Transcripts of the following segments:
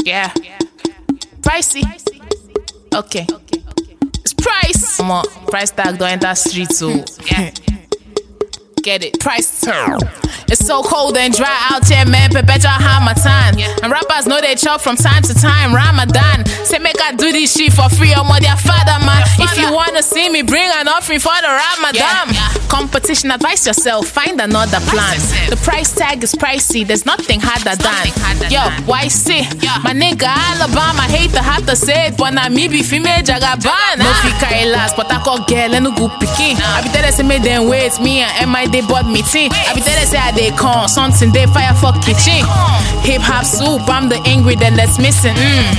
Yeah. Pricey. Okay. It's price. Come on, price tag don't enter street, so yeah. Get it. Price tag. It's so cold and dry out here, man. Perpetual Hamatan. And rappers know they chop from time to time. Ramadan. Say make I do this shit for free. I'm their father, man. If you wanna see me, bring an offering for the Ramadan. Competition, advise yourself. Find another plan. The price tag is pricey. There's nothing harder than. Yo, YC. My nigga Alabama. Hate to have to say it, but now me be female jagaban. No fika last, but I call girl and no go picking. I be telling say me them wait. Me and MI they bought me tea. I be telling say they con something they fire for kitchen. Hip hop soup, I'm the ingredient that's missing.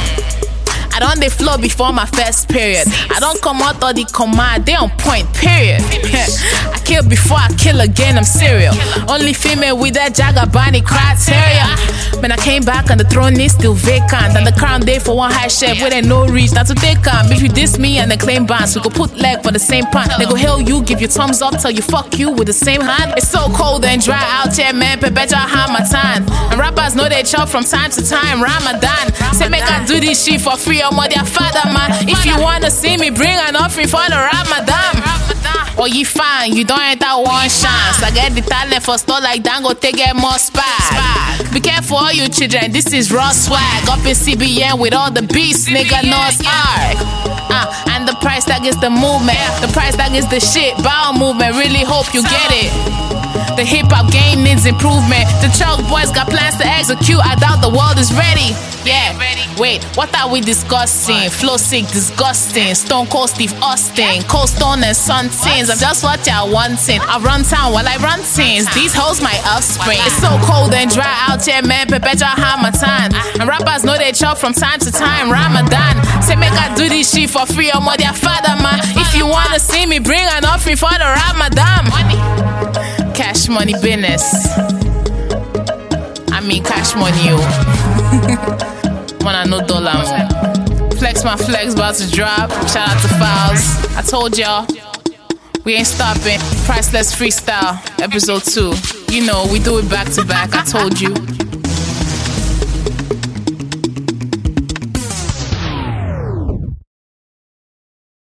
I don't they flow before my first period. I don't come out all the command, they on point, period. I kill before I kill again, I'm serial. Only female with that Jagabani criteria. When I came back and the throne is still vacant. And the crown day for one high chef with no reach, not to take on. If you diss me and then claim bands, we could put leg for the same pan. They go hail you, give you thumbs up, tell you fuck you with the same hand. It's so cold and dry out here, man, perpetual Hamatan. And rappers know they chop from time to time, Ramadan. Say make I do this shit for free. I'm their father, man. If you wanna see me, bring an offering for the Ramadan. Oh, you fine, you don't enter one chance. I get the talent for store like Dango, take get more spag. Be careful, all you children, this is raw swag. Up in CBN with all the beasts, nigga, no arc. And the price tag is the movement. The price tag is the shit, bow movement. Really hope you get it. The hip hop game needs improvement. The Chalk boys got plans to execute. I doubt the world is ready. Yeah, wait, what are we discussing? Flow sick, disgusting. Stone Cold Steve Austin, Cold Stone and Sun Tins. I'm just what y'all wanting. I run town while I run things. These hoes my offspring. It's so cold and dry out here, man. Perpetual Hamatan. And rappers know they chop from time to time. Ramadan. Say make I do this shit for free. I'm their father, man. If you wanna see me, bring an offering for the Ramadan. Cash money business. I mean cash money, yo. Wanna know dollar. Flex my flex about to drop. Shout out to Files. I told y'all, we ain't stopping. Priceless freestyle, episode 2. You know, we do it back to back. I told you.